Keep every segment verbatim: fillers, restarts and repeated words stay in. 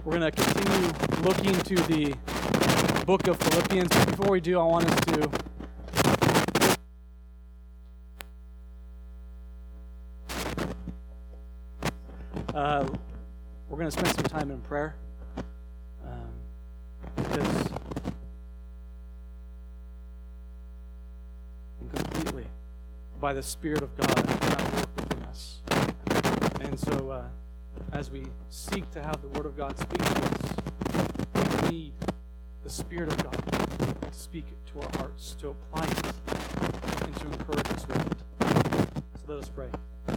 We're going to continue looking to the book of Philippians. Before we do, I want us to uh, we're going to spend some time in prayer um, because completely by the Spirit of God at work within us. And so uh, as we seek to have the Word of God speak to us, we need the Spirit of God to speak it to our hearts, to apply it, and to encourage us with it. So let us pray.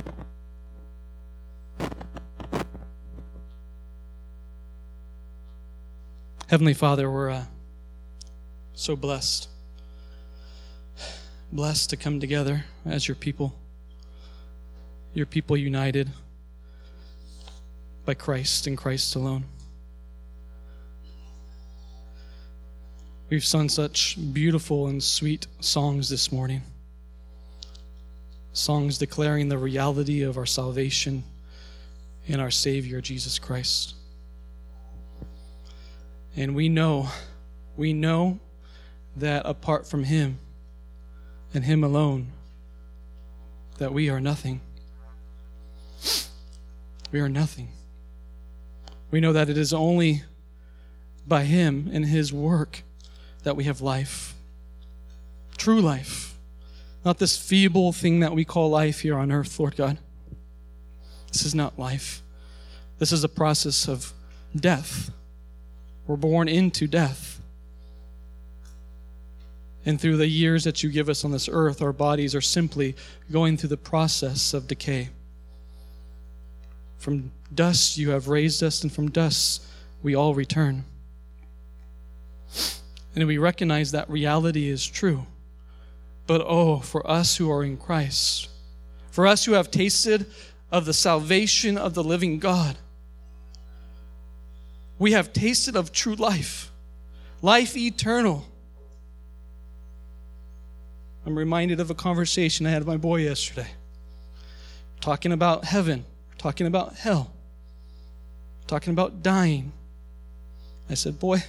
Heavenly Father, we're uh, so blessed. Blessed to come together as your people. Your people united by Christ and Christ alone. We've sung such beautiful and sweet songs this morning. Songs declaring the reality of our salvation in our Savior, Jesus Christ. And we know, we know that apart from Him and Him alone, that we are nothing. We are nothing. We know that it is only by Him and His work that we have life. True life. Not this feeble thing that we call life here on earth, Lord God. This is not life. This is a process of death. We're born into death. And through the years that you give us on this earth, our bodies are simply going through the process of decay. From dust you have raised us, and from dust we all return. And we recognize that reality is true. But oh, for us who are in Christ, for us who have tasted of the salvation of the living God, we have tasted of true life, life eternal. I'm reminded of a conversation I had with my boy yesterday, talking about heaven, talking about hell, talking about dying. I said, boy,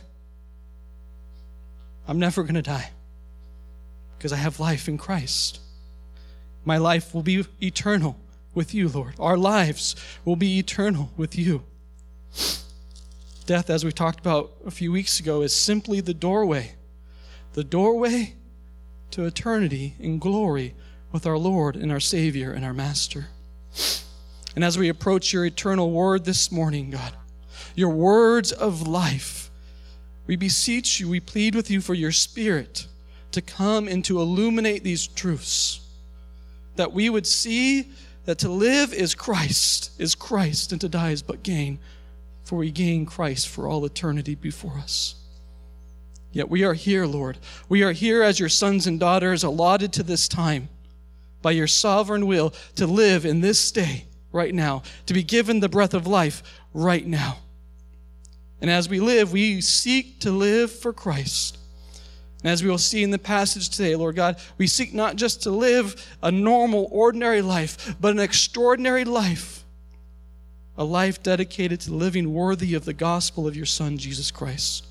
I'm never going to die because I have life in Christ. My life will be eternal with you, Lord. Our lives will be eternal with you. Death, as we talked about a few weeks ago, is simply the doorway. The doorway to eternity in glory with our Lord and our Savior and our Master. And as we approach your eternal word this morning, God, your words of life, we beseech you, we plead with you for your Spirit to come and to illuminate these truths, that we would see that to live is Christ, is Christ, and to die is but gain, for we gain Christ for all eternity before us. Yet we are here, Lord. We are here as your sons and daughters allotted to this time by your sovereign will to live in this day right now, to be given the breath of life right now. And as we live, we seek to live for Christ. And as we will see in the passage today, Lord God, we seek not just to live a normal, ordinary life, but an extraordinary life. A life dedicated to living worthy of the gospel of your Son, Jesus Christ.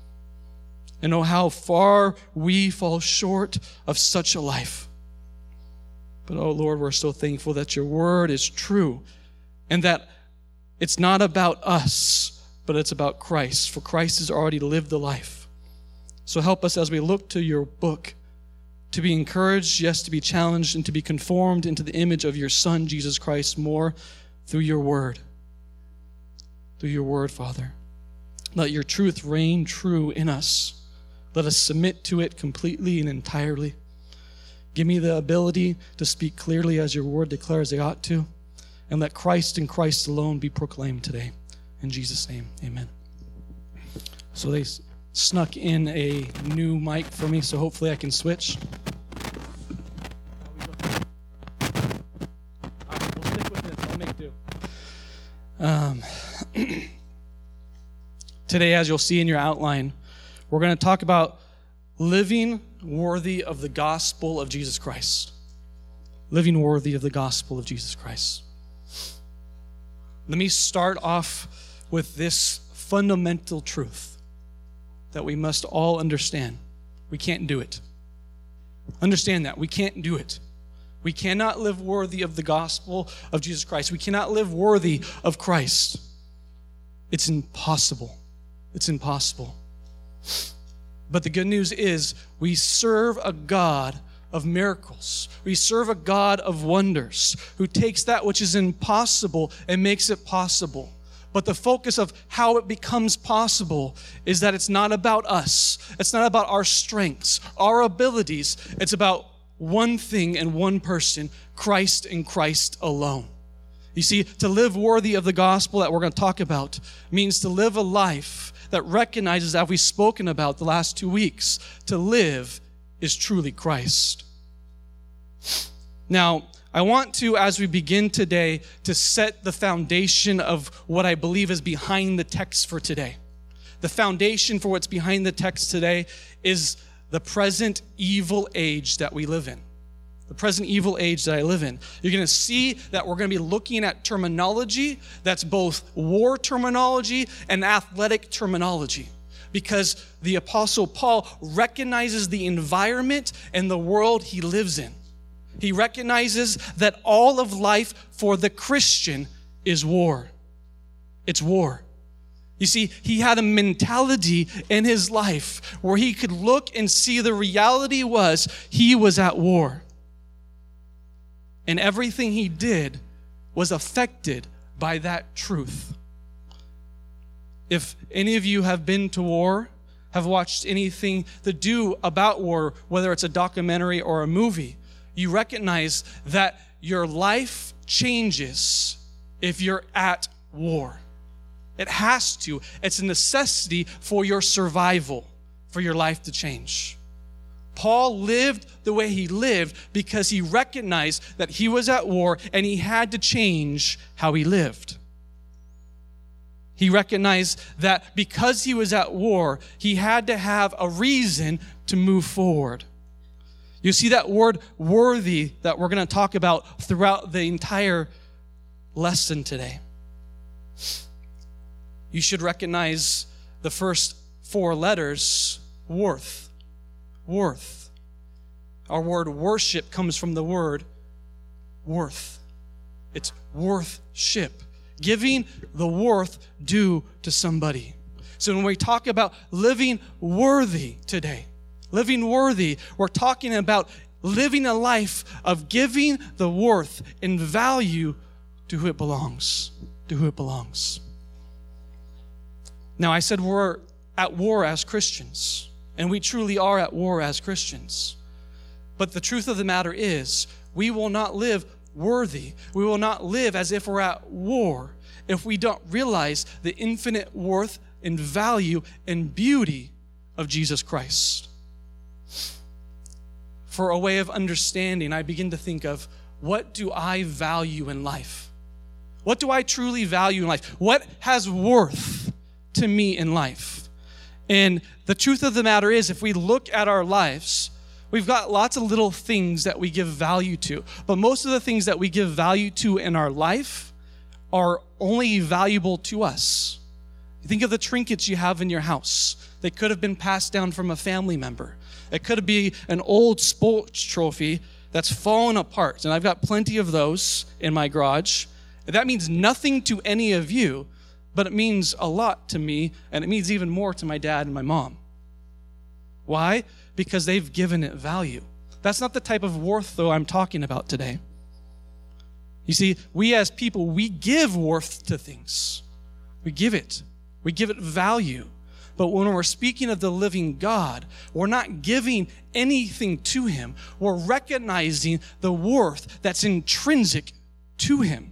And oh, how far we fall short of such a life. But oh, Lord, we're so thankful that your word is true and that it's not about us, but it's about Christ, for Christ has already lived the life. So help us as we look to your book to be encouraged, yes, to be challenged, and to be conformed into the image of your Son, Jesus Christ, more through your word. Through your word, Father. Let your truth reign true in us. Let us submit to it completely and entirely. Give me the ability to speak clearly as your word declares I ought to, and let Christ and Christ alone be proclaimed today. In Jesus' name, amen. So they snuck in a new mic for me, so hopefully I can switch. All right, we'll stick with this. I'll make do. Um, today, as you'll see in your outline, we're going to talk about living worthy of the gospel of Jesus Christ. Living worthy of the gospel of Jesus Christ. Let me start off with this fundamental truth that we must all understand. We can't do it. Understand that. We can't do it. We cannot live worthy of the gospel of Jesus Christ. We cannot live worthy of Christ. It's impossible. It's impossible. But the good news is we serve a God of miracles. We serve a God of wonders who takes that which is impossible and makes it possible. But the focus of how it becomes possible is that it's not about us. It's not about our strengths, our abilities. It's about one thing and one person, Christ and Christ alone. You see, to live worthy of the gospel that we're going to talk about means to live a life that recognizes, as we've spoken about the last two weeks, to live is truly Christ. Now, I want to, as we begin today, to set the foundation of what I believe is behind the text for today. The foundation for what's behind the text today is the present evil age that we live in. The present evil age that I live in. You're going to see that we're going to be looking at terminology that's both war terminology and athletic terminology, because the Apostle Paul recognizes the environment and the world he lives in. He recognizes that all of life for the Christian is war. It's war. You see, he had a mentality in his life where he could look and see the reality was he was at war. And everything he did was affected by that truth. If any of you have been to war, have watched anything to do about war, whether it's a documentary or a movie, you recognize that your life changes if you're at war. It has to. It's a necessity for your survival, for your life to change. Paul lived the way he lived because he recognized that he was at war and he had to change how he lived. He recognized that because he was at war, he had to have a reason to move forward. You see that word worthy that we're going to talk about throughout the entire lesson today. You should recognize the first four letters, worth. Worth. Our word worship comes from the word worth. It's worthship. Giving the worth due to somebody. So when we talk about living worthy today, living worthy, we're talking about living a life of giving the worth and value to who it belongs. To who it belongs. Now, I said we're at war as Christians, and we truly are at war as Christians. But the truth of the matter is, we will not live worthy. We will not live as if we're at war if we don't realize the infinite worth and value and beauty of Jesus Christ. For a way of understanding, I begin to think of, what do I value in life? What do I truly value in life? What has worth to me in life? And the truth of the matter is, if we look at our lives, we've got lots of little things that we give value to. But most of the things that we give value to in our life are only valuable to us. Think of the trinkets you have in your house. They could have been passed down from a family member. It could be an old sports trophy that's fallen apart. And I've got plenty of those in my garage. That means nothing to any of you, but it means a lot to me, and it means even more to my dad and my mom. Why? Because they've given it value. That's not the type of worth, though, I'm talking about today. You see, we as people, we give worth to things. We give it. We give it value. But when we're speaking of the living God, we're not giving anything to him. We're recognizing the worth that's intrinsic to him.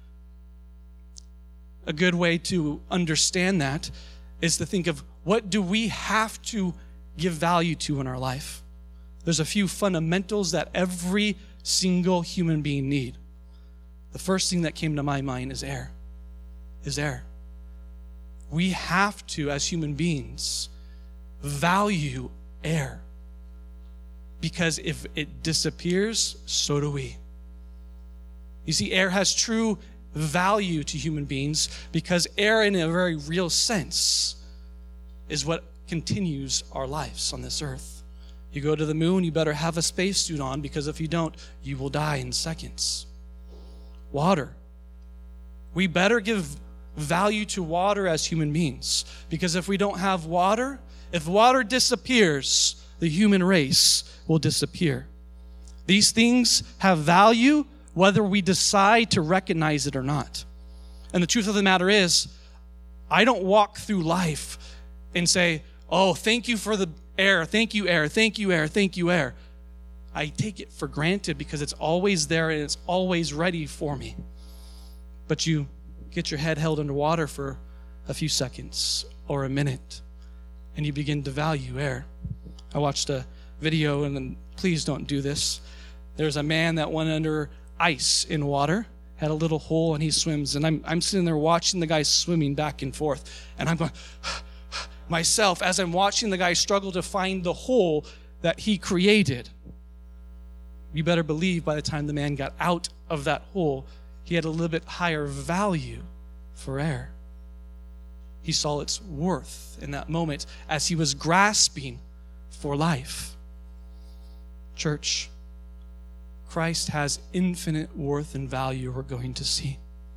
A good way to understand that is to think of, what do we have to give value to in our life? There's a few fundamentals that every single human being need. The first thing that came to my mind is air. Is air. We have to, as human beings, value air. Because if it disappears, so do we. You see, air has true value to human beings because air, in a very real sense, is what continues our lives on this earth. You go to the moon, you better have a spacesuit on, because if you don't, you will die in seconds. Water. We better give value to water as human beings, because if we don't have water, if water disappears, the human race will disappear. These things have value whether we decide to recognize it or not. And the truth of the matter is, I don't walk through life and say, oh, thank you for the air, thank you air, thank you air, thank you air. I take it for granted because it's always there and it's always ready for me. But you get your head held underwater for a few seconds or a minute, and you begin to value air. I watched a video, and then please don't do this. There's a man that went under ice in water, had a little hole, and he swims. And I'm I'm sitting there watching the guy swimming back and forth, and I'm going myself as I'm watching the guy struggle to find the hole that he created. You better believe by the time the man got out of that hole, he had a little bit higher value for air. He saw its worth in that moment as he was grasping for life. Church, Christ has infinite worth and value we're going to see.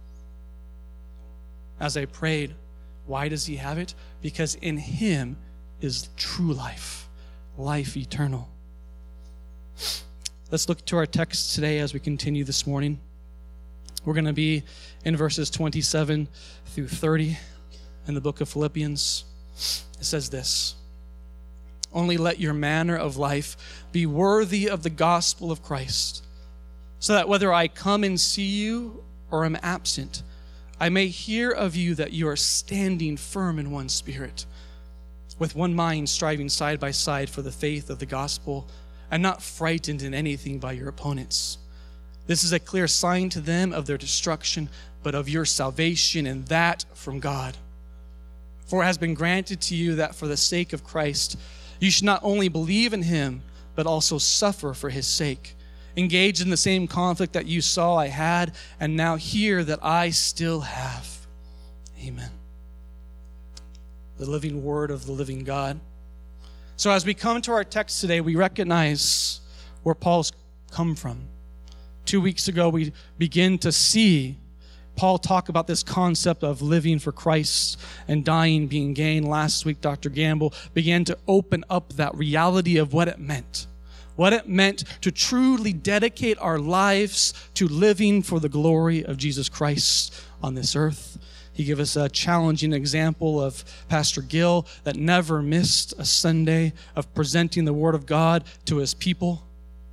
As I prayed, why does he have it? Because in him is true life, life eternal. Let's look to our text today as we continue this morning. We're going to be in verses twenty-seven through thirty in the book of Philippians. It says this: only let your manner of life be worthy of the gospel of Christ, so that whether I come and see you or am absent, I may hear of you that you are standing firm in one spirit, with one mind striving side by side for the faith of the gospel, and not frightened in anything by your opponents. This is a clear sign to them of their destruction, but of your salvation, and that from God. For it has been granted to you that for the sake of Christ, you should not only believe in him, but also suffer for his sake, engaged in the same conflict that you saw I had, and now hear that I still have. Amen. The living word of the living God. So as we come to our text today, we recognize where Paul's come from. Two weeks ago, we begin to see Paul talk about this concept of living for Christ and dying being gain. Last week, Doctor Gamble began to open up that reality of what it meant. What it meant to truly dedicate our lives to living for the glory of Jesus Christ on this earth. He gave us a challenging example of Pastor Gill that never missed a Sunday of presenting the Word of God to his people.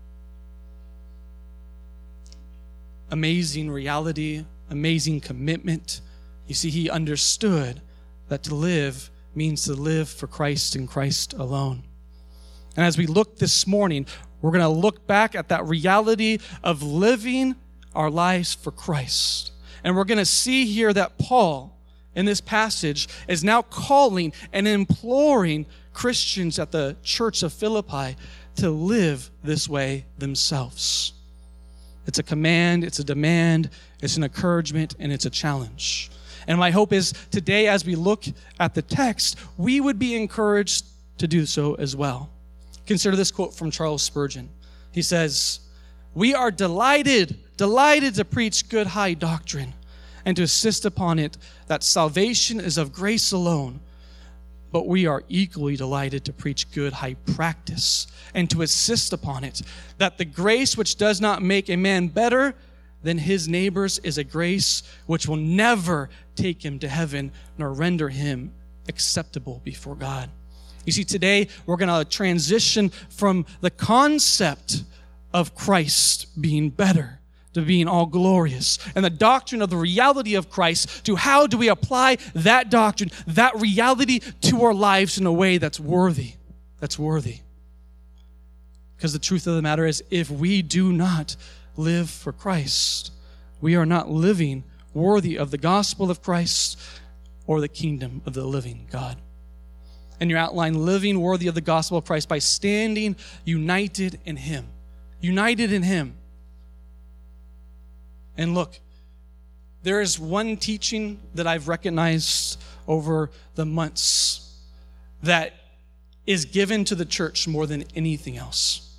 Amazing reality, amazing commitment. You see, he understood that to live means to live for Christ and Christ alone. And as we look this morning, we're going to look back at that reality of living our lives for Christ. And we're going to see here that Paul, in this passage, is now calling and imploring Christians at the church of Philippi to live this way themselves. It's a command, it's a demand, it's an encouragement, and it's a challenge. And my hope is today, as we look at the text, we would be encouraged to do so as well. Consider this quote from Charles Spurgeon. He says, "We are delighted, delighted to preach good high doctrine and to insist upon it that salvation is of grace alone. But we are equally delighted to preach good high practice and to insist upon it that the grace which does not make a man better than his neighbors is a grace which will never take him to heaven nor render him acceptable before God." You see, today we're going to transition from the concept of Christ being better to being all glorious, and the doctrine of the reality of Christ to how do we apply that doctrine, that reality to our lives in a way that's worthy, that's worthy. Because the truth of the matter is, if we do not live for Christ, we are not living worthy of the gospel of Christ or the kingdom of the living God. In your outline, living worthy of the gospel of Christ by standing united in him. United in him. And look, There is one teaching that I've recognized over the months that is given to the church more than anything else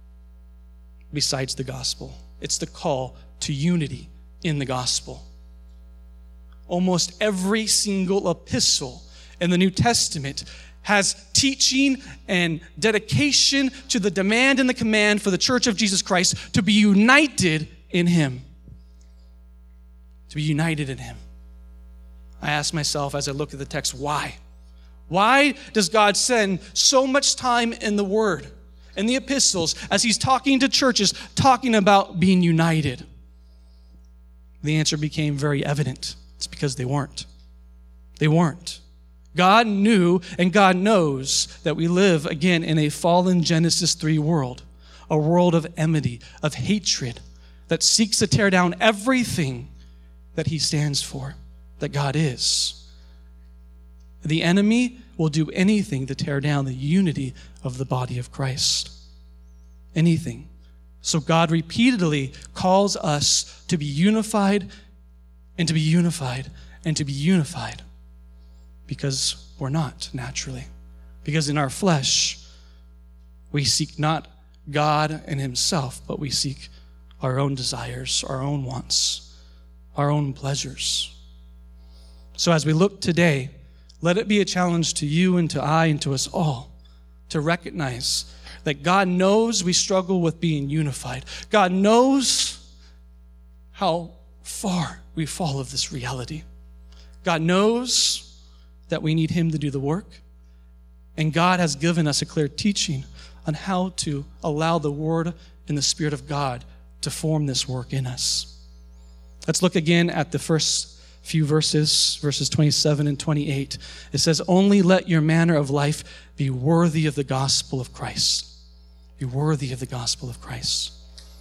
besides the gospel. It's the call to unity in the gospel. Almost every single epistle in the New Testament has teaching and dedication to the demand and the command for the church of Jesus Christ to be united in him. To be united in him. I ask myself as I look at the text, why? Why does God spend so much time in the Word, in the epistles, as he's talking to churches, talking about being united? The answer became very evident. It's because they weren't. They weren't. God knew and God knows that we live, again, in a fallen Genesis three world, a world of enmity, of hatred, that seeks to tear down everything that he stands for, that God is. The enemy will do anything to tear down the unity of the body of Christ. Anything. So God repeatedly calls us to be unified and to be unified and to be unified because we're not naturally. Because in our flesh, we seek not God and himself, but we seek our own desires, our own wants, our own pleasures. So as we look today, let it be a challenge to you and to I and to us all to recognize that God knows we struggle with being unified. God knows how far we fall of this reality. God knows that we need him to do the work. And God has given us a clear teaching on how to allow the Word and the Spirit of God to form this work in us. Let's look again at the first few verses, verses twenty-seven and twenty-eight. It says, only let your manner of life be worthy of the gospel of Christ. Be worthy of the gospel of Christ.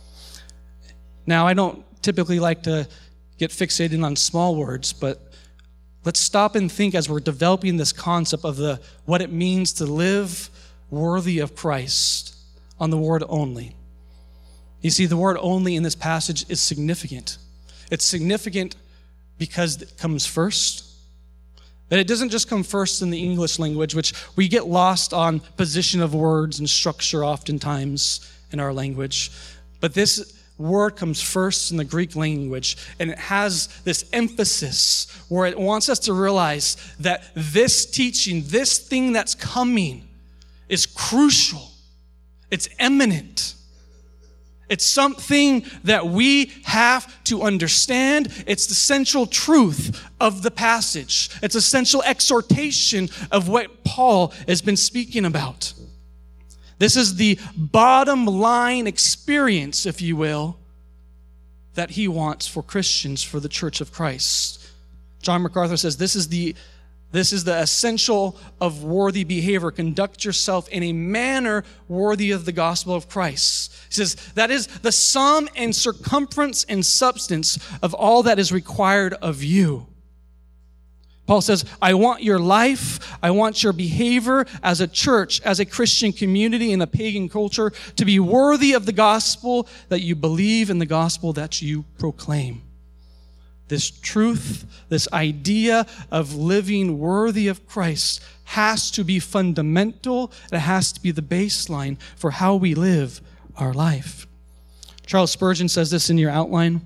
Now, I don't typically like to get fixated on small words, but let's stop and think as we're developing this concept of the what it means to live worthy of Christ on the word only. You see, the word only in this passage is significant. It's significant because it comes first. That it doesn't just come first in the English language, which we get lost on position of words and structure oftentimes in our language. But this word comes first in the Greek language, and it has this emphasis where it wants us to realize that this teaching, this thing that's coming, is crucial. It's eminent. It's something that we have to understand. It's the central truth of the passage. It's a central exhortation of what Paul has been speaking about. This is the bottom line experience, if you will, that he wants for Christians, for the Church of Christ. John MacArthur says this is the This is the essential of worthy behavior. Conduct yourself in a manner worthy of the gospel of Christ. He says that is the sum and circumference and substance of all that is required of you. Paul says, I want your life, I want your behavior as a church, as a Christian community in a pagan culture to be worthy of the gospel that you believe in, the gospel that you proclaim. This truth, this idea of living worthy of Christ has to be fundamental. It has to be the baseline for how we live our life. Charles Spurgeon says this in your outline.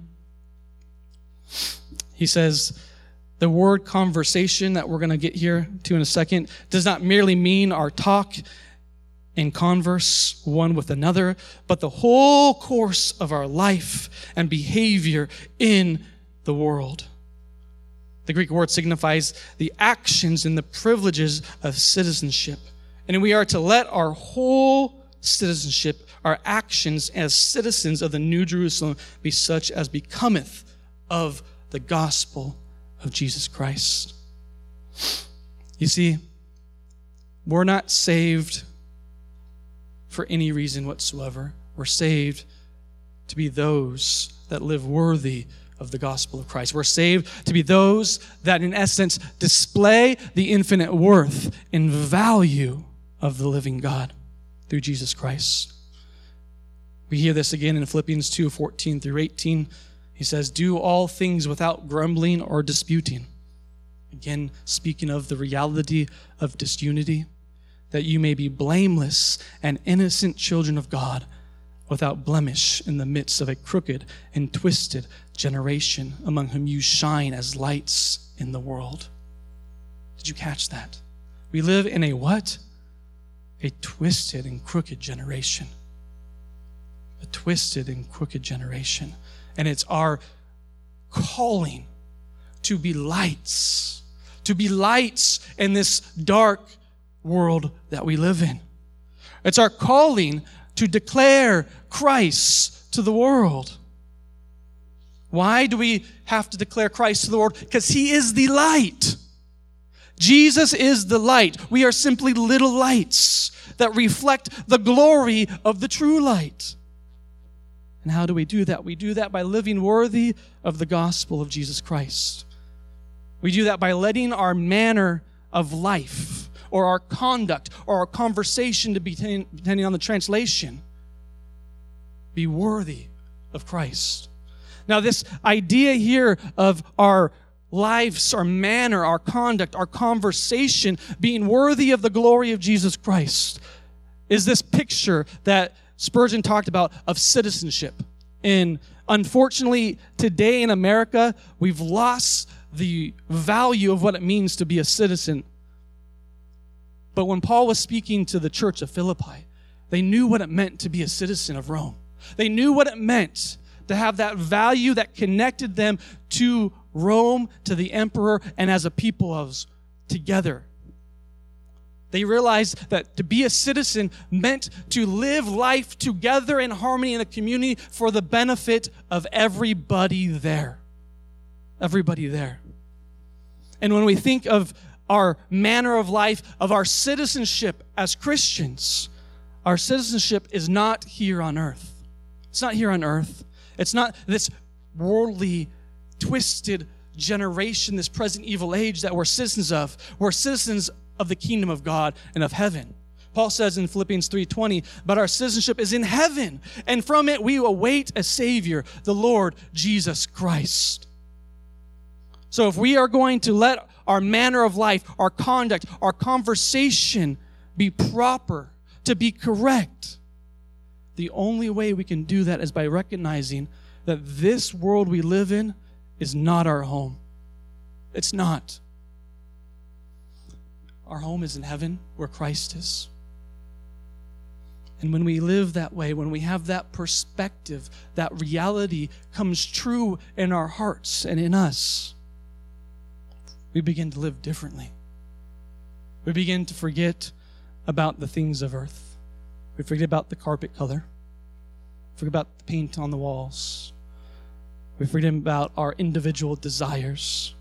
He says, the word conversation that we're going to get here to in a second does not merely mean our talk and converse one with another, but the whole course of our life and behavior in the world. The Greek word signifies the actions and the privileges of citizenship. And we are to let our whole citizenship, our actions as citizens of the New Jerusalem be such as becometh of the gospel of Jesus Christ. You see, we're not saved for any reason whatsoever. We're saved to be those that live worthy of the gospel of Christ. We're saved to be those that, in essence, display the infinite worth and value of the living God through Jesus Christ. We hear this again in Philippians two, fourteen through eighteen. He He says, do all things without grumbling or disputing. Again, speaking of the reality of disunity, that you may be blameless and innocent children of God, without blemish in the midst of a crooked and twisted generation, among whom you shine as lights in the world. Did you catch that? We live in a what? A twisted and crooked generation. A twisted and crooked generation. And it's our calling to be lights, to be lights in this dark world that we live in. It's our calling to declare Christ to the world. Why do we have to declare Christ to the world? Because he is the light. Jesus is the light. We are simply little lights that reflect the glory of the true light. And how do we do that? We do that by living worthy of the gospel of Jesus Christ. We do that by letting our manner of life, or our conduct, or our conversation, to be depending on the translation, be worthy of Christ. Now, this idea here of our lives, our manner, our conduct, our conversation being worthy of the glory of Jesus Christ is this picture that Spurgeon talked about of citizenship. And unfortunately, today in America, we've lost the value of what it means to be a citizen. But when Paul was speaking to the church of Philippi, they knew what it meant to be a citizen of Rome. They knew what it meant to have that value that connected them to Rome, to the emperor, and as a people of together. They realized that to be a citizen meant to live life together in harmony in a community for the benefit of everybody there. Everybody there. And when we think of our manner of life, of our citizenship as Christians, our citizenship is not here on earth. It's not here on earth. It's not this worldly, twisted generation, this present evil age that we're citizens of. We're citizens of the kingdom of God and of heaven. Paul says in Philippians three twenty, but our citizenship is in heaven, and from it we await a Savior, the Lord Jesus Christ. So if we are going to let our manner of life, our conduct, our conversation be proper, to be correct, the only way we can do that is by recognizing that this world we live in is not our home. It's not. Our home is in heaven, where Christ is. And when we live that way, when we have that perspective, that reality comes true in our hearts and in us, we begin to live differently. We begin to forget about the things of earth. We forget about the carpet color. We forget about the paint on the walls. We forget about our individual desires.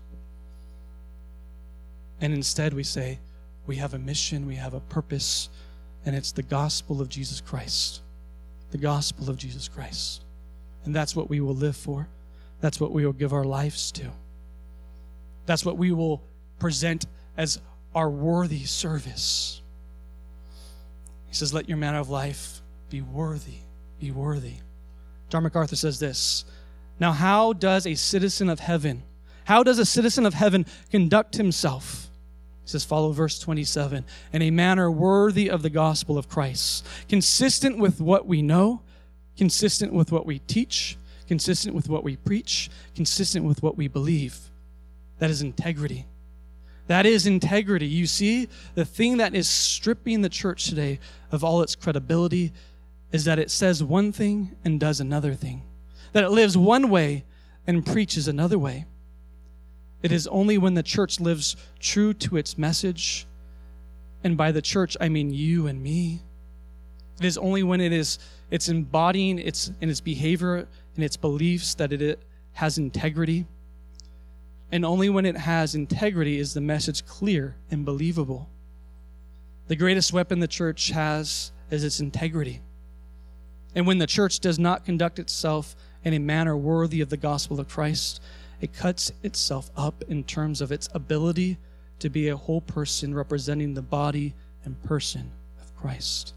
And instead we say, we have a mission, we have a purpose, and it's the gospel of Jesus Christ. The gospel of Jesus Christ. And that's what we will live for. That's what we will give our lives to. That's what we will present as our worthy service. He says, let your manner of life be worthy. Be worthy. John MacArthur says this, now how does a citizen of heaven, how does a citizen of heaven conduct himself? He says, follow verse twenty-seven, in a manner worthy of the gospel of Christ, consistent with what we know, consistent with what we teach, consistent with what we preach, consistent with what we believe. That is integrity. That is integrity. You see, the thing that is stripping the church today of all its credibility is that it says one thing and does another thing. That it lives one way and preaches another way. It is only when the church lives true to its message, and by the church I mean you and me. It is only when it is it's embodying its in its behavior and its beliefs that it has integrity. And only when it has integrity is the message clear and believable. The greatest weapon the church has is its integrity. And when the church does not conduct itself in a manner worthy of the gospel of Christ, it cuts itself up in terms of its ability to be a whole person representing the body and person of Christ.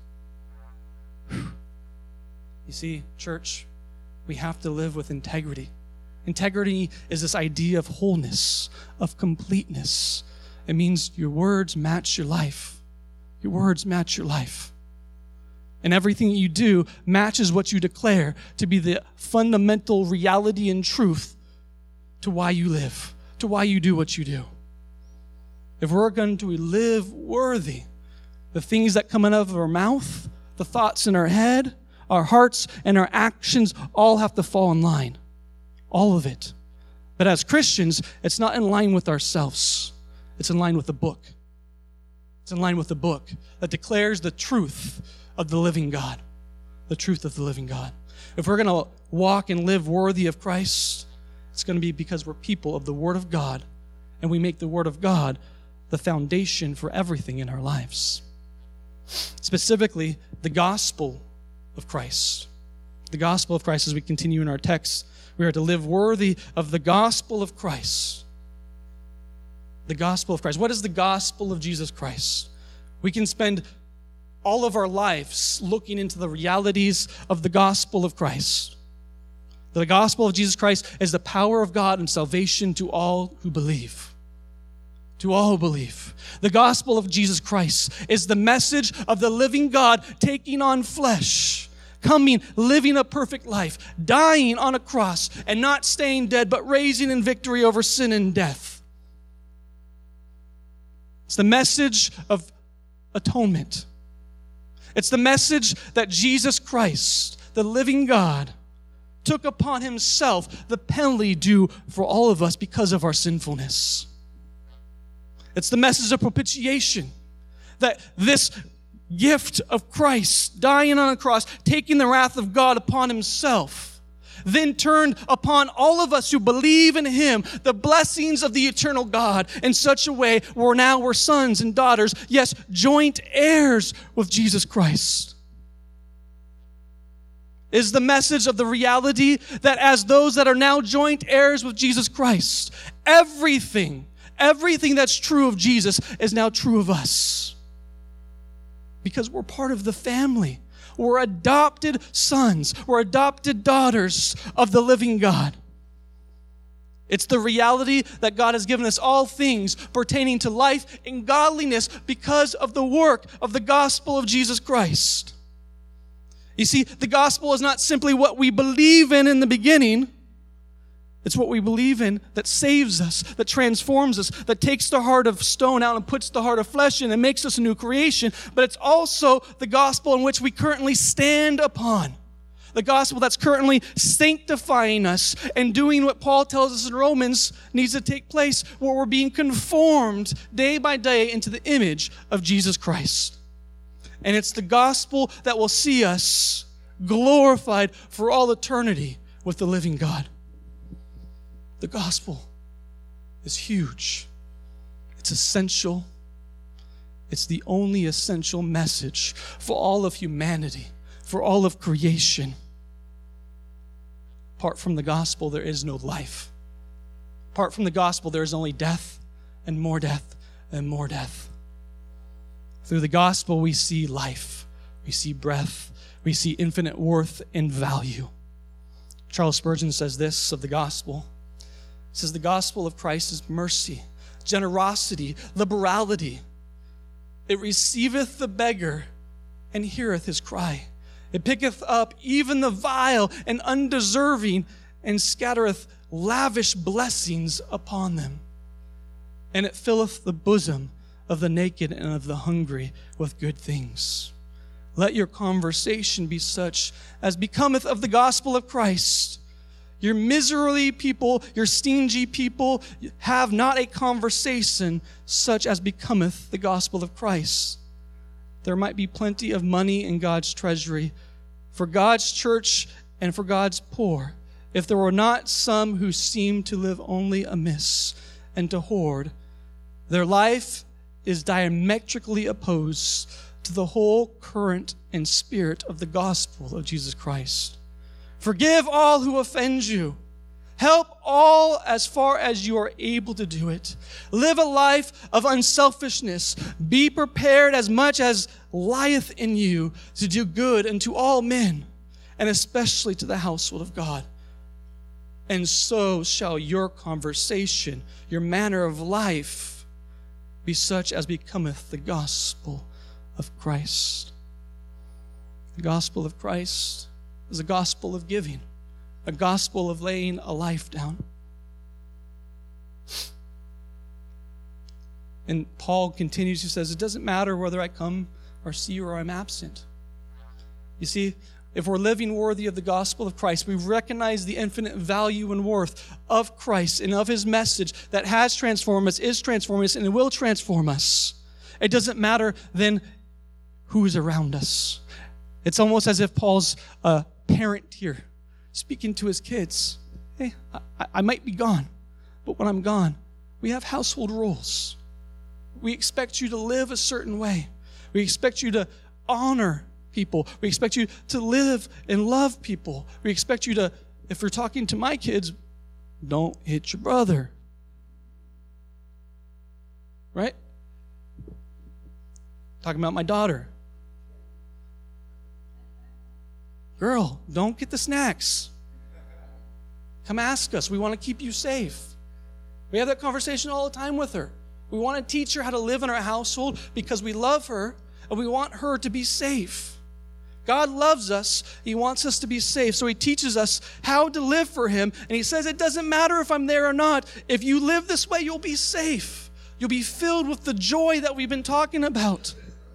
You see, church, we have to live with integrity. Integrity is this idea of wholeness, of completeness. It means your words match your life. Your words match your life. And everything you do matches what you declare to be the fundamental reality and truth to why you live, to why you do what you do. If we're going to live worthy, the things that come out of our mouth, the thoughts in our head, our hearts, and our actions all have to fall in line. All of it. But as Christians, it's not in line with ourselves. It's in line with the book. It's in line with the book that declares the truth of the living God. The truth of the living God. If we're going to walk and live worthy of Christ, it's going to be because we're people of the Word of God, and we make the Word of God the foundation for everything in our lives. Specifically, the gospel of Christ. The gospel of Christ, as we continue in our text, we are to live worthy of the gospel of Christ. The gospel of Christ. What is the gospel of Jesus Christ? We can spend all of our lives looking into the realities of the gospel of Christ. The gospel of Jesus Christ is the power of God and salvation to all who believe. To all who believe. The gospel of Jesus Christ is the message of the living God taking on flesh, coming, living a perfect life, dying on a cross, and not staying dead, but raising in victory over sin and death. It's the message of atonement. It's the message that Jesus Christ, the living God, took upon himself the penalty due for all of us because of our sinfulness. It's the message of propitiation, that this gift of Christ dying on a cross, taking the wrath of God upon himself, then turned upon all of us who believe in him the blessings of the eternal God in such a way where now we're sons and daughters, yes, joint heirs with Jesus Christ. Is the message of the reality that as those that are now joint heirs with Jesus Christ, everything Everything that's true of Jesus is now true of us. Because we're part of the family. We're adopted sons. We're adopted daughters of the living God. It's the reality that God has given us all things pertaining to life and godliness because of the work of the gospel of Jesus Christ. You see, the gospel is not simply what we believe in in the beginning. It's what we believe in that saves us, that transforms us, that takes the heart of stone out and puts the heart of flesh in and makes us a new creation. But it's also the gospel in which we currently stand upon. The gospel that's currently sanctifying us and doing what Paul tells us in Romans needs to take place, where we're being conformed day by day into the image of Jesus Christ. And it's the gospel that will see us glorified for all eternity with the living God. The gospel is huge. It's essential. It's the only essential message for all of humanity, for all of creation. Apart from the gospel, there is no life. Apart from the gospel, there is only death and more death and more death. Through the gospel, we see life. We see breath. We see infinite worth and value. Charles Spurgeon says this of the gospel. He says, the gospel of Christ is mercy, generosity, liberality. It receiveth the beggar and heareth his cry. It picketh up even the vile and undeserving and scattereth lavish blessings upon them. And it filleth the bosom of the naked and of the hungry with good things. Let your conversation be such as becometh of the gospel of Christ. Your miserly people, your stingy people, have not a conversation such as becometh the gospel of Christ. There might be plenty of money in God's treasury for God's church and for God's poor, if there were not some who seem to live only amiss and to hoard. Their life is diametrically opposed to the whole current and spirit of the gospel of Jesus Christ. Forgive all who offend you. Help all as far as you are able to do it. Live a life of unselfishness. Be prepared as much as lieth in you to do good unto all men, and especially to the household of God. and so shall your conversation, your manner of life, be such as becometh the gospel of Christ. The gospel of Christ is a gospel of giving, a gospel of laying a life down. And Paul continues, he says, it doesn't matter whether I come or see you or I'm absent. You see, if we're living worthy of the gospel of Christ, we recognize the infinite value and worth of Christ and of his message that has transformed us, is transforming us, and it will transform us. It doesn't matter then who is around us. It's almost as if Paul's a parent here, speaking to his kids. Hey, I, I might be gone, but when I'm gone, we have household rules. We expect you to live a certain way. We expect you to honor people. We expect you to live and love people. We expect you to, if you're talking to my kids, don't hit your brother. Right? Talking about my daughter. Girl, don't get the snacks. Come ask us. We want to keep you safe. We have that conversation all the time with her. We want to teach her how to live in our household because we love her and we want her to be safe. God loves us. He wants us to be safe. So he teaches us how to live for him. And he says, it doesn't matter if I'm there or not. If you live this way, you'll be safe. You'll be filled with the joy that we've been talking about.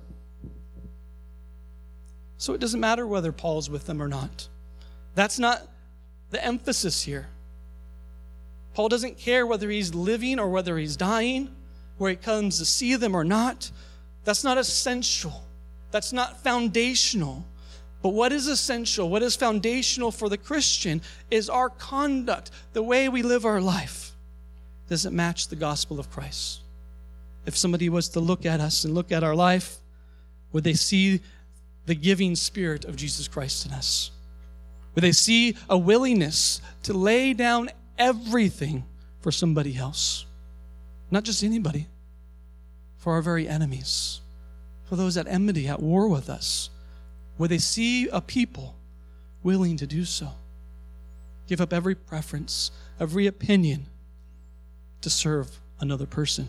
So it doesn't matter whether Paul's with them or not. That's not the emphasis here. Paul doesn't care whether he's living or whether he's dying, where he comes to see them or not. That's not essential. That's not foundational. But what is essential, what is foundational for the Christian is our conduct, the way we live our life. Does it match the gospel of Christ? If somebody was to look at us and look at our life, would they see the giving spirit of Jesus Christ in us? Would they see a willingness to lay down everything for somebody else? Not just anybody, for our very enemies, for those at enmity, at war with us. Would they see a people willing to do so? Give up every preference, every opinion to serve another person.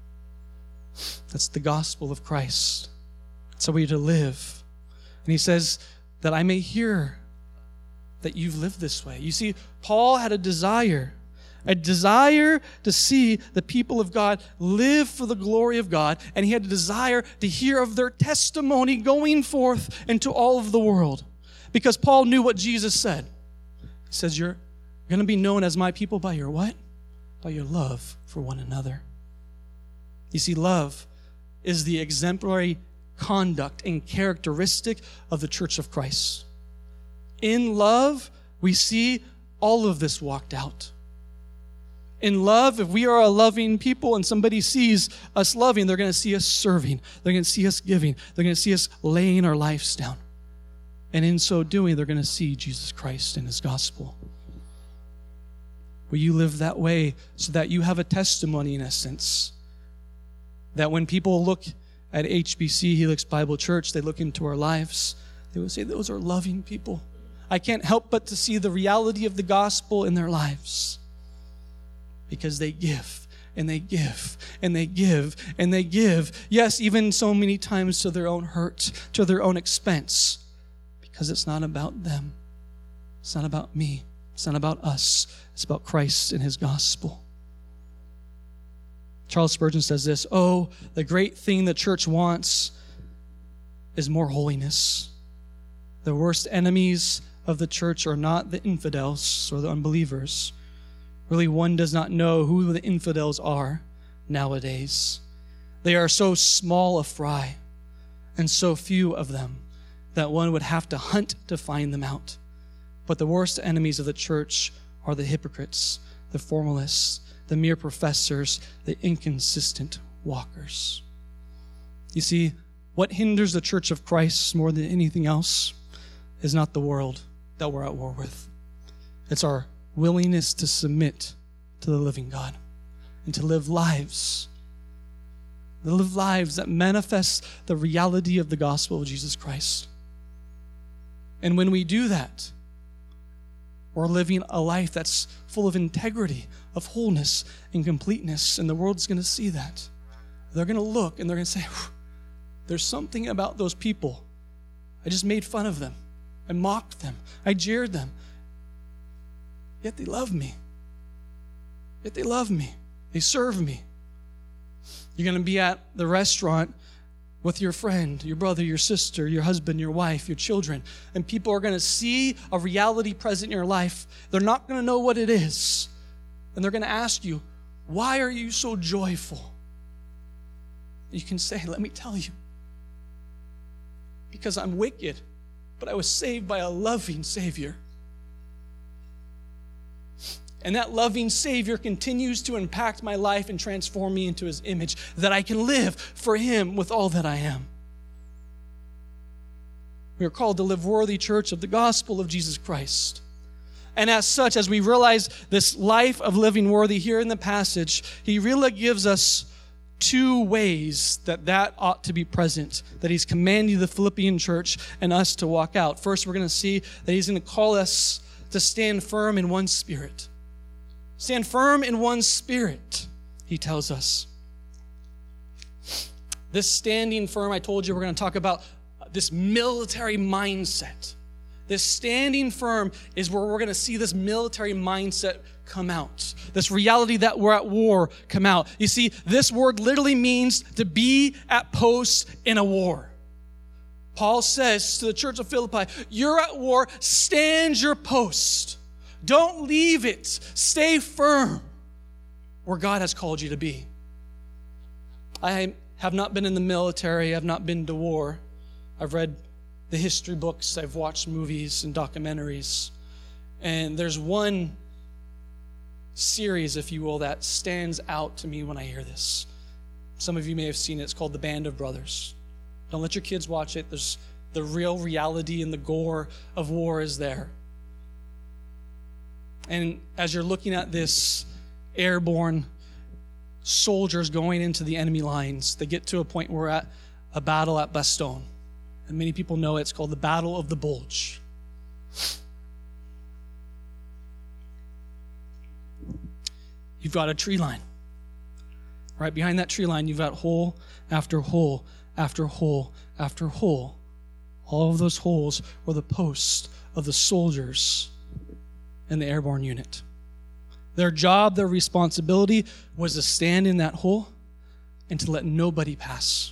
That's the gospel of Christ. That's how we are to live. And he says that I may hear that you've lived this way. You see, Paul had a desire, a desire to see the people of God live for the glory of God, and he had a desire to hear of their testimony going forth into all of the world. Because Paul knew what Jesus said. He says, you're going to be known as my people by your what? By your love for one another. You see, love is the exemplary conduct and characteristic of the church of Christ. In love, we see all of this walked out. In love, if we are a loving people and somebody sees us loving, they're going to see us serving. They're going to see us giving. They're going to see us laying our lives down. And in so doing, they're going to see Jesus Christ and his gospel. Will you live that way so that you have a testimony, in essence, that when people look at H B C, Helix Bible Church, they look into our lives, they would say, those are loving people. I can't help but to see the reality of the gospel in their lives. Because they give, and they give, and they give, and they give. Yes, even so many times to their own hurt, to their own expense. Because it's not about them. It's not about me. It's not about us. It's about Christ and his gospel. Charles Spurgeon says this, oh, the great thing the church wants is more holiness. The worst enemies of the church are not the infidels or the unbelievers. Really, one does not know who the infidels are nowadays. They are so small a fry and so few of them that one would have to hunt to find them out. But the worst enemies of the church are the hypocrites, the formalists, the mere professors, the inconsistent walkers. You see, what hinders the church of Christ more than anything else is not the world that we're at war with. It's our willingness to submit to the living God and to live lives, to live lives that manifest the reality of the gospel of Jesus Christ. And when we do that, or living a life that's full of integrity, of wholeness and completeness. And the world's going to see that. They're going to look and they're going to say, there's something about those people. I just made fun of them. I mocked them. I jeered them. Yet they love me. Yet they love me. They serve me. You're going to be at the restaurant with your friend, your brother, your sister, your husband, your wife, your children, and people are going to see a reality present in your life. They're not going to know what it is. And they're going to ask you, why are you so joyful? You can say, let me tell you. Because I'm wicked, but I was saved by a loving Savior. And that loving Savior continues to impact my life and transform me into His image, that I can live for Him with all that I am. We are called to live worthy, church, of the gospel of Jesus Christ. And as such, as we realize this life of living worthy here in the passage, He really gives us two ways that that ought to be present, that He's commanding the Philippian church and us to walk out. First, we're going to see that He's going to call us to stand firm in one spirit. Stand firm in one spirit, He tells us. This standing firm, I told you we're going to talk about this military mindset. This standing firm is where we're going to see this military mindset come out. This reality that we're at war come out. You see, this word literally means to be at post in a war. Paul says to the church of Philippi, you're at war, stand your post. Don't leave it. Stay firm where God has called you to be. I have not been in the military. I've not been to war. I've read the history books. I've watched movies and documentaries. And there's one series, if you will, that stands out to me when I hear this. Some of you may have seen it. It's called The Band of Brothers. Don't let your kids watch it. There's the real reality and the gore of war is there. And as you're looking at this airborne soldiers going into the enemy lines, they get to a point where we're at a battle at Bastogne. And many people know it. It's called the Battle of the Bulge. You've got a tree line. Right behind that tree line, you've got hole after hole after hole after hole. All of those holes were the posts of the soldiers in the airborne unit. Their job, their responsibility was to stand in that hole and to let nobody pass.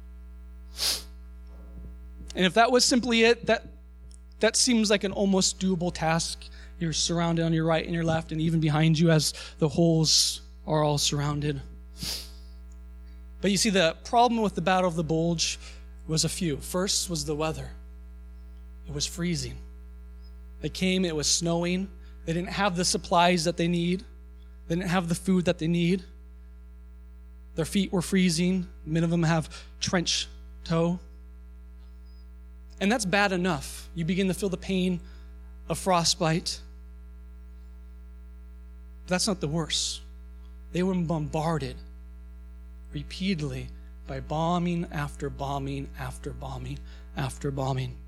And if that was simply it, that that seems like an almost doable task. You're surrounded on your right and your left, and even behind you as the holes are all surrounded. But you see, the problem with the Battle of the Bulge was a few. First was the weather. It was freezing. They came, it was snowing. They didn't have the supplies that they need. They didn't have the food that they need. Their feet were freezing. Many of them have trench toe. And that's bad enough. You begin to feel the pain of frostbite. But that's not the worst. They were bombarded repeatedly by bombing after bombing after bombing after bombing.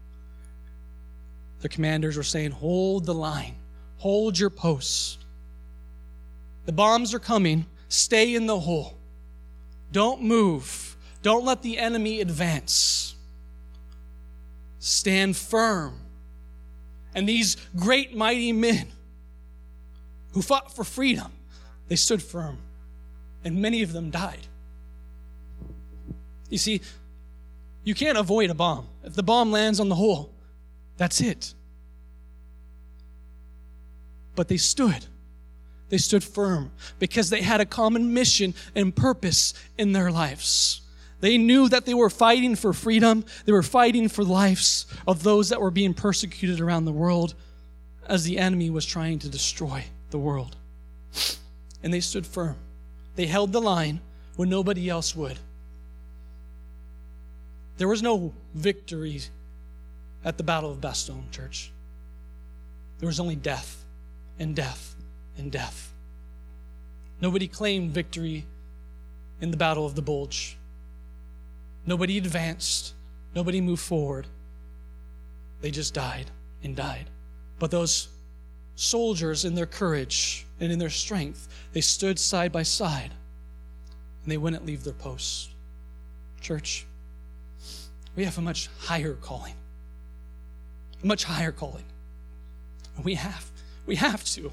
The commanders were saying, hold the line. Hold your posts. The bombs are coming. Stay in the hole. Don't move. Don't let the enemy advance. Stand firm. And these great mighty men who fought for freedom, they stood firm. And many of them died. You see, you can't avoid a bomb. If the bomb lands on the hole, that's it. But they stood. They stood firm because they had a common mission and purpose in their lives. They knew that they were fighting for freedom. They were fighting for the lives of those that were being persecuted around the world as the enemy was trying to destroy the world. And they stood firm. They held the line when nobody else would. There was no victory at the Battle of Bastogne, church. There was only death and death and death. Nobody claimed victory in the Battle of the Bulge. Nobody advanced. Nobody moved forward. They just died and died. But those soldiers in their courage and in their strength. They stood side by side, and they wouldn't leave their posts. Church, we have a much higher calling. A much higher calling. And we have, we have to.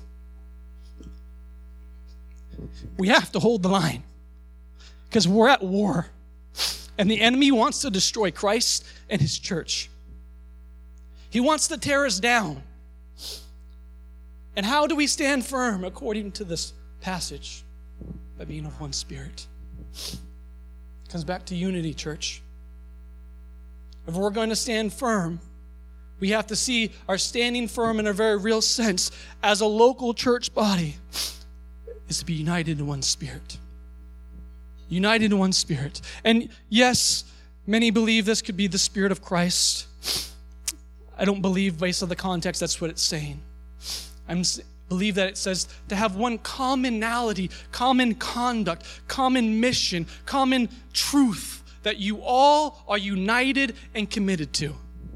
We have to hold the line. Because we're at war. And the enemy wants to destroy Christ and his church. He wants to tear us down. And how do we stand firm according to this passage? By being of one spirit. It comes back to unity, church. If we're going to stand firm, we have to see our standing firm in a very real sense as a local church body is to be united in one spirit. United in one spirit. And yes, many believe this could be the Spirit of Christ. I don't believe, based on the context, that's what it's saying. I believe that it says to have one commonality, common conduct, common mission, common truth that you all are united and committed to.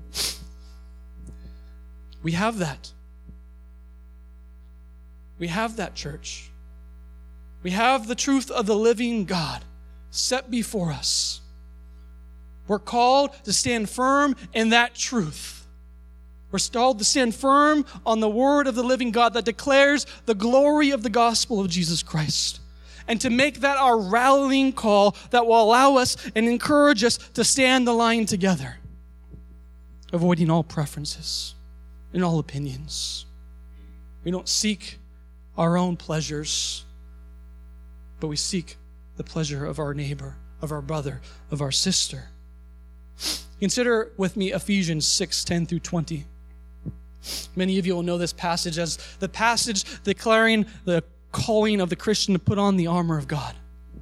We have that. We have that, church. We have the truth of the living God set before us. We're called to stand firm in that truth. We're called to stand firm on the word of the living God that declares the glory of the gospel of Jesus Christ. And to make that our rallying call that will allow us and encourage us to stand the line together, avoiding all preferences and all opinions. We don't seek our own pleasures, but we seek the pleasure of our neighbor, of our brother, of our sister. Consider with me Ephesians six, ten through twenty. Many of you will know this passage as the passage declaring the calling of the Christian to put on the armor of God.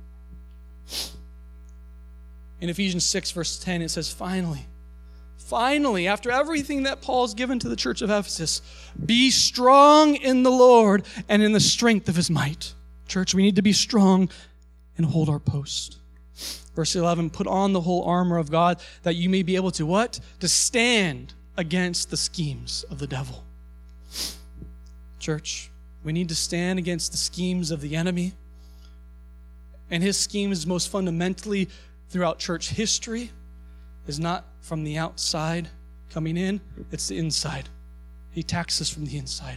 In Ephesians six, verse ten, it says, finally, finally, after everything that Paul's given to the church of Ephesus, be strong in the Lord and in the strength of his might. Church, we need to be strong and hold our post. Verse eleven, put on the whole armor of God that you may be able to what? To stand against the schemes of the devil. Church, we need to stand against the schemes of the enemy. And his schemes most fundamentally throughout church history is not from the outside coming in, it's the inside. He attacks us from the inside.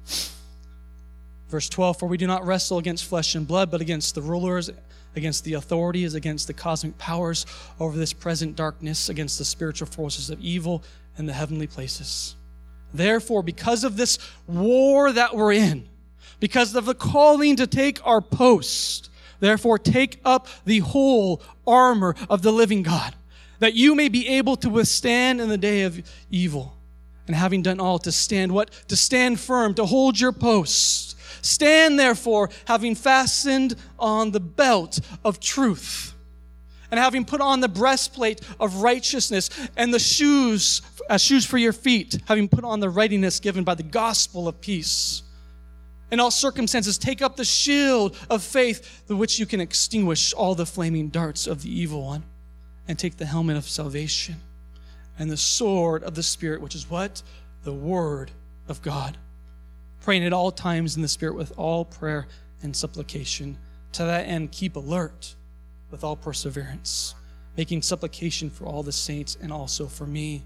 Verse twelve, for we do not wrestle against flesh and blood, but against the rulers, against the authorities, against the cosmic powers over this present darkness, against the spiritual forces of evil in the heavenly places. Therefore, because of this war that we're in, because of the calling to take our post, therefore take up the whole armor of the living God, that you may be able to withstand in the day of evil. And having done all, to stand what? To stand firm, to hold your post. Stand therefore, having fastened on the belt of truth, and having put on the breastplate of righteousness, and the shoes, uh, shoes for your feet, having put on the readiness given by the gospel of peace. In all circumstances, take up the shield of faith, with which you can extinguish all the flaming darts of the evil one, and take the helmet of salvation, and the sword of the Spirit, which is what? The word of God. Praying at all times in the Spirit with all prayer and supplication. To that end, keep alert with all perseverance, making supplication for all the saints and also for me.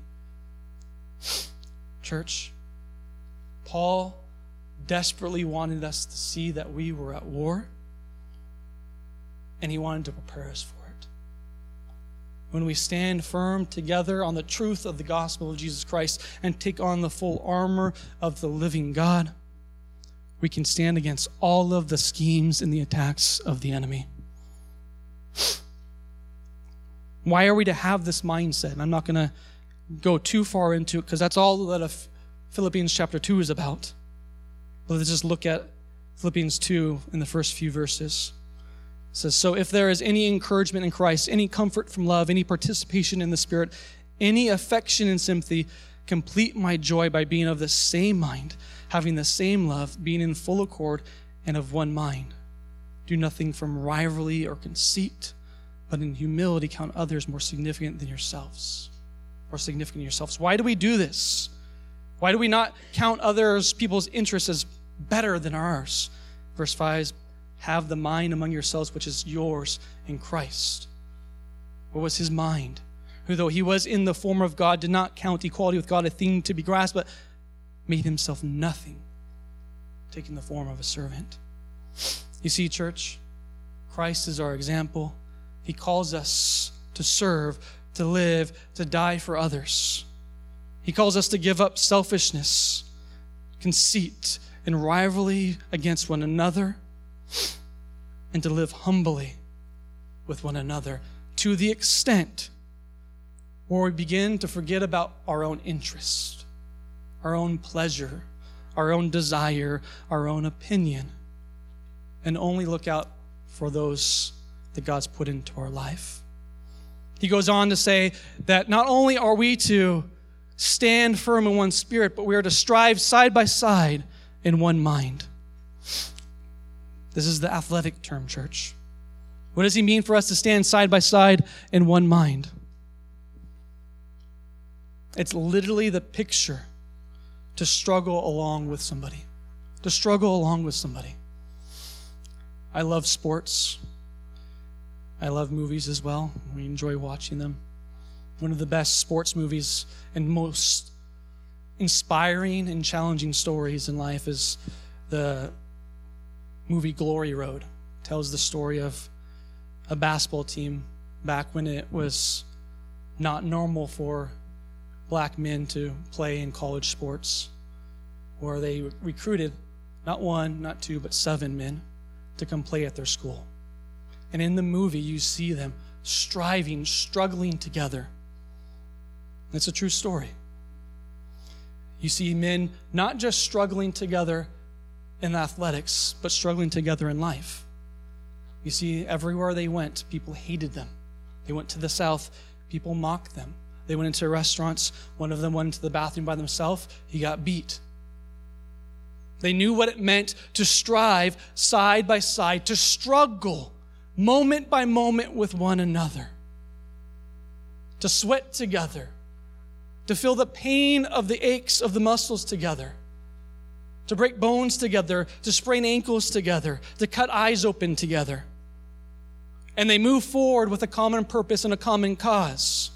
Church, Paul desperately wanted us to see that we were at war, and he wanted to prepare us for it. When we stand firm together on the truth of the gospel of Jesus Christ and take on the full armor of the living God, we can stand against all of the schemes and the attacks of the enemy. Why are we to have this mindset? And I'm not going to go too far into it because that's all that Philippians chapter two is about. But let's just look at Philippians two in the first few verses. It says, so if there is any encouragement in Christ, any comfort from love, any participation in the Spirit, any affection and sympathy, complete my joy by being of the same mind, having the same love, being in full accord and of one mind. Do nothing from rivalry or conceit, but in humility count others more significant than yourselves. More significant than yourselves. Why do we do this? Why do we not count others, people's interests as better than ours? Verse five, have the mind among yourselves, which is yours in Christ. What was his mind? Who, though he was in the form of God, did not count equality with God a thing to be grasped, but made himself nothing, taking the form of a servant. You see, church, Christ is our example. He calls us to serve, to live, to die for others. He calls us to give up selfishness, conceit, and rivalry against one another, and to live humbly with one another to the extent where we begin to forget about our own interest, our own pleasure, our own desire, our own opinion, and only look out for those that God's put into our life. He goes on to say that not only are we to stand firm in one spirit, but we are to strive side by side in one mind. This is the athletic term, church. What does he mean for us to stand side by side in one mind? It's literally the picture to struggle along with somebody. To struggle along with somebody. I love sports. I love movies as well. We enjoy watching them. One of the best sports movies and most inspiring and challenging stories in life is the movie Glory Road. It tells the story of a basketball team back when it was not normal for black men to play in college sports, where they recruited not one, not two, but seven men to come play at their school. And in the movie, you see them striving, struggling together. It's a true story. You see men not just struggling together in athletics, but struggling together in life. You see, everywhere they went, people hated them. They went to the South, people mocked them. They went into restaurants. One of them went into the bathroom by themselves. He got beat. They knew what it meant to strive side by side, to struggle moment by moment with one another, to sweat together, to feel the pain of the aches of the muscles together, to break bones together, to sprain ankles together, to cut eyes open together. And they move forward with a common purpose and a common cause.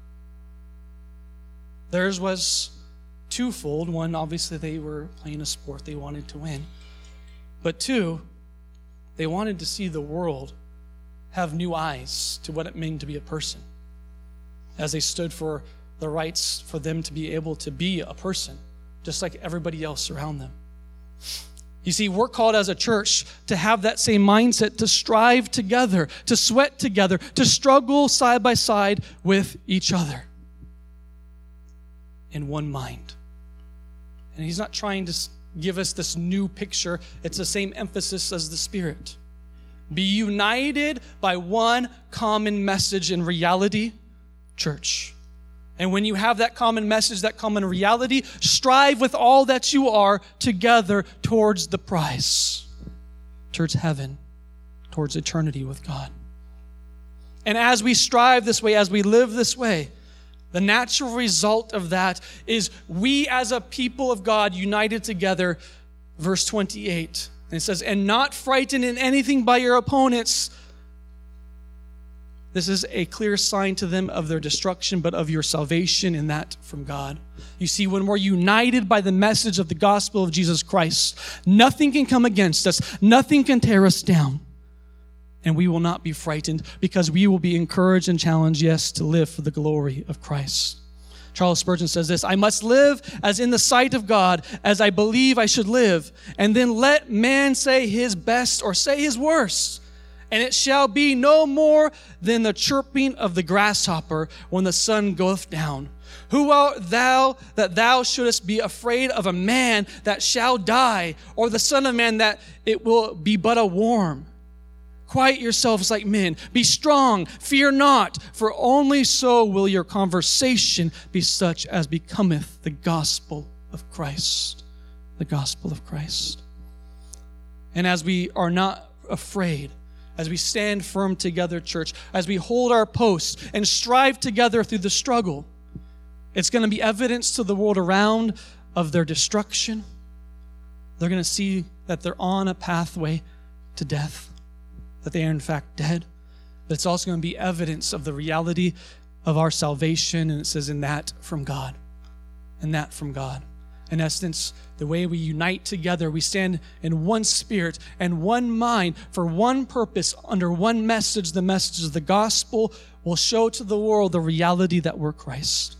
Theirs was twofold. One, obviously, they were playing a sport. They wanted to win. But two, they wanted to see the world have new eyes to what it meant to be a person, as they stood for the rights for them to be able to be a person, just like everybody else around them. You see, we're called as a church to have that same mindset, to strive together, to sweat together, to struggle side by side with each other in one mind. And he's not trying to give us this new picture. It's the same emphasis as the Spirit. Be united by one common message and reality, church. And when you have that common message, that common reality, strive with all that you are together towards the prize, towards heaven, towards eternity with God. And as we strive this way, as we live this way, the natural result of that is we as a people of God united together, verse twenty-eight. And it says, and not frightened in anything by your opponents. This is a clear sign to them of their destruction, but of your salvation, and that from God. You see, when we're united by the message of the gospel of Jesus Christ, nothing can come against us. Nothing can tear us down. And we will not be frightened because we will be encouraged and challenged, yes, to live for the glory of Christ. Charles Spurgeon says this, I must live as in the sight of God, as I believe I should live, and then let man say his best or say his worst. And it shall be no more than the chirping of the grasshopper when the sun goeth down. Who art thou that thou shouldest be afraid of a man that shall die, or the son of man that it will be but a worm? Quiet yourselves like men. Be strong. Fear not, for only so will your conversation be such as becometh the gospel of Christ. The gospel of Christ. And as we are not afraid, as we stand firm together, church, as we hold our posts and strive together through the struggle, it's going to be evidence to the world around of their destruction. They're going to see that they're on a pathway to death, that they are in fact dead. But it's also going to be evidence of the reality of our salvation, and it says, in that from God. And that from God. In essence, the way we unite together, we stand in one spirit and one mind for one purpose, under one message, the message of the gospel will show to the world the reality that we're Christ.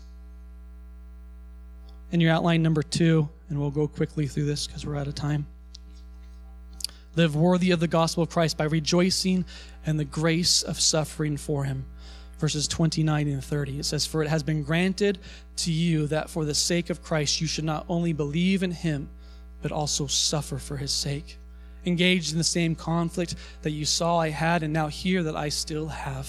In your outline number two, and we'll go quickly through this because we're out of time. Live worthy of the gospel of Christ by rejoicing in the grace of suffering for him. Verses twenty-nine and thirty, it says, for it has been granted to you that for the sake of Christ you should not only believe in him, but also suffer for his sake. Engaged in the same conflict that you saw I had and now hear that I still have.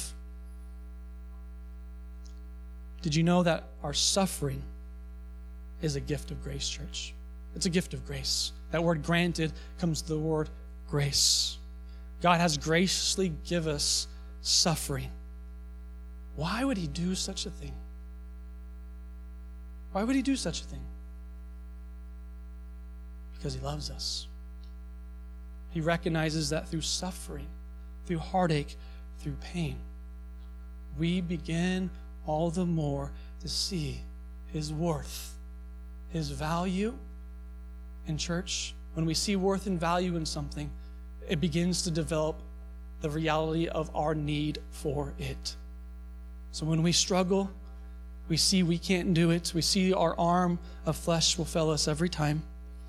Did you know that our suffering is a gift of grace, church? It's a gift of grace. That word granted comes to the word grace. God has graciously given us suffering. Why would he do such a thing? Why would he do such a thing? Because he loves us. He recognizes that through suffering, through heartache, through pain, we begin all the more to see his worth, his value. In church, when we see worth and value in something, it begins to develop the reality of our need for it. So when we struggle, we see we can't do it. We see our arm of flesh will fail us every time.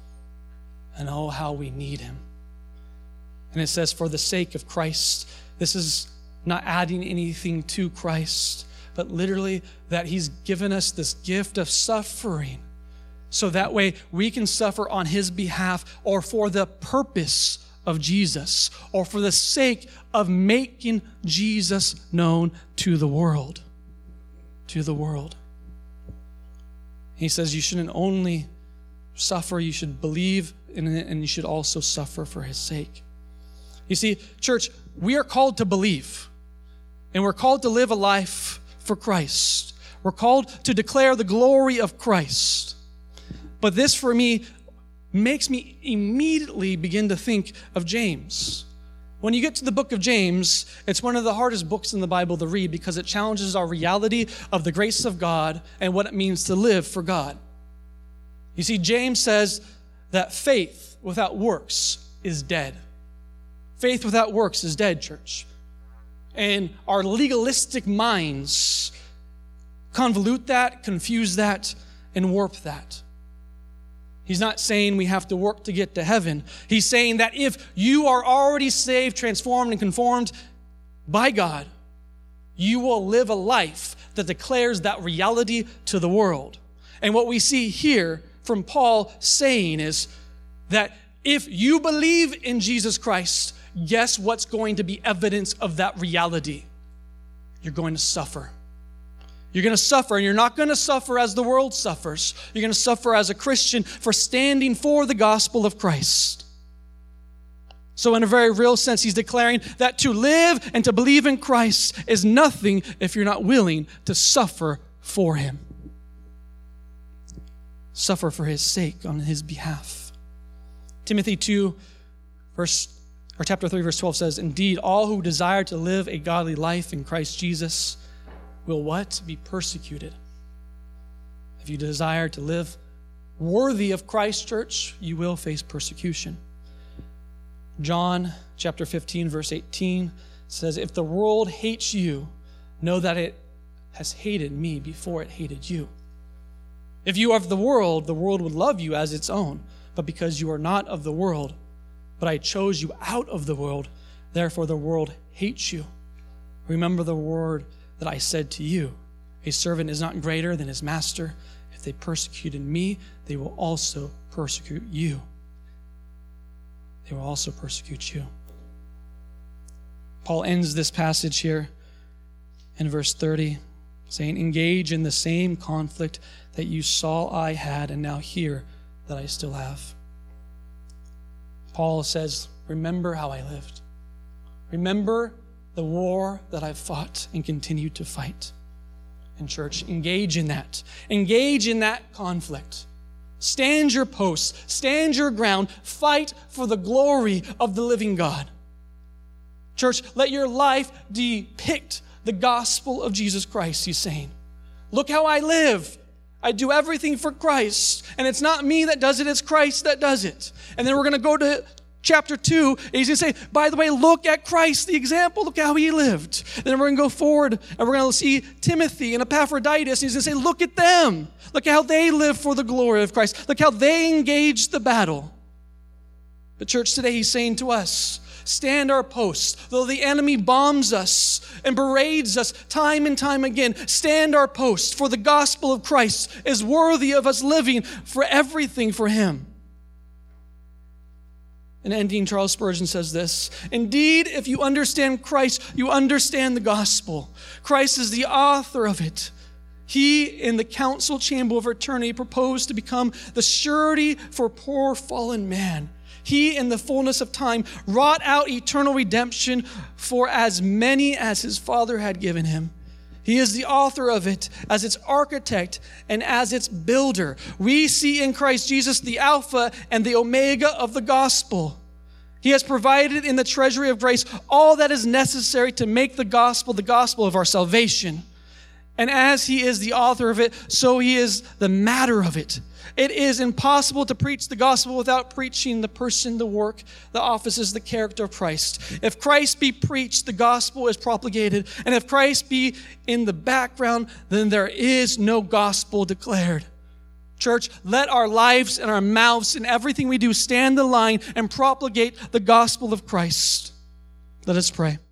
And oh, how we need him. And it says, for the sake of Christ. This is not adding anything to Christ, but literally that he's given us this gift of suffering. So that way we can suffer on his behalf, or for the purpose of Jesus, or for the sake of making Jesus known to the world. To the world. He says you shouldn't only suffer, you should believe in it, and you should also suffer for his sake. You see, church, we are called to believe, and we're called to live a life for Christ. We're called to declare the glory of Christ. But this, for me, makes me immediately begin to think of James. When you get to the book of James, it's one of the hardest books in the Bible to read because it challenges our reality of the grace of God and what it means to live for God. You see, James says that faith without works is dead. Faith without works is dead, church. And our legalistic minds convolute that, confuse that, and warp that. He's not saying we have to work to get to heaven. He's saying that if you are already saved, transformed, and conformed by God, you will live a life that declares that reality to the world. And what we see here from Paul saying is that if you believe in Jesus Christ, guess what's going to be evidence of that reality? You're going to suffer. You're going to suffer, and you're not going to suffer as the world suffers. You're going to suffer as a Christian for standing for the gospel of Christ. So in a very real sense, he's declaring that to live and to believe in Christ is nothing if you're not willing to suffer for him. Suffer for his sake on his behalf. Timothy two, verse, or chapter three, verse twelve says, indeed, all who desire to live a godly life in Christ Jesus will what? Be persecuted. If you desire to live worthy of Christ, church, you will face persecution. John chapter fifteen, verse eighteen says, if the world hates you, know that it has hated me before it hated you. If you are of the world, the world would love you as its own. But because you are not of the world, but I chose you out of the world, therefore the world hates you. Remember the word that I said to you, a servant is not greater than his master. If they persecuted me, they will also persecute you. They will also persecute you. Paul ends this passage here in verse thirty, saying, engage in the same conflict that you saw I had and now hear that I still have. Paul says, remember how I lived. Remember the war that I've fought and continue to fight. And church, engage in that. Engage in that conflict. Stand your post. Stand your ground. Fight for the glory of the living God. Church, let your life depict the gospel of Jesus Christ, he's saying. Look how I live. I do everything for Christ. And it's not me that does it, it's Christ that does it. And then we're going to go to chapter two, and he's going to say, by the way, look at Christ, the example. Look how he lived. And then we're going to go forward, and we're going to see Timothy and Epaphroditus, and he's going to say, look at them. Look how they live for the glory of Christ. Look how they engaged the battle. But church, today he's saying to us, stand our post. Though the enemy bombs us and berades us time and time again, stand our post, for the gospel of Christ is worthy of us living for everything for him. And ending, Charles Spurgeon says this, indeed, if you understand Christ, you understand the gospel. Christ is the author of it. He, in the council chamber of eternity, proposed to become the surety for poor fallen man. He, in the fullness of time, wrought out eternal redemption for as many as his Father had given him. He is the author of it, as its architect and as its builder. We see in Christ Jesus the Alpha and the Omega of the gospel. He has provided in the treasury of grace all that is necessary to make the gospel the gospel of our salvation. And as he is the author of it, so he is the matter of it. It is impossible to preach the gospel without preaching the person, the work, the offices, the character of Christ. If Christ be preached, the gospel is propagated. And if Christ be in the background, then there is no gospel declared. Church, let our lives and our mouths and everything we do stand the line and propagate the gospel of Christ. Let us pray.